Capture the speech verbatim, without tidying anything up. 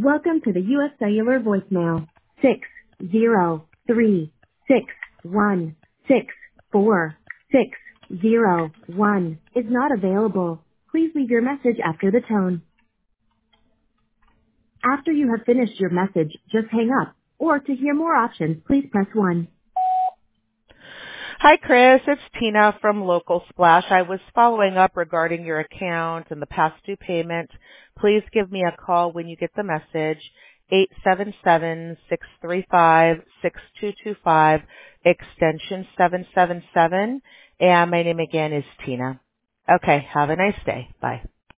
Welcome to the U S Cellular voicemail. Six zero three six one six four six zero one is not available. Please leave your message after the tone. After you have finished your message, just hang up. Or to hear more options, please press one. Hi, Chris. It's Tina from Local Splash. I was following up regarding your account and the past due payment. Please give me a call when you get the message, eight seven seven, six three five, six two two five, extension seven seven seven. And my name again is Tina. Okay, have a nice day. Bye.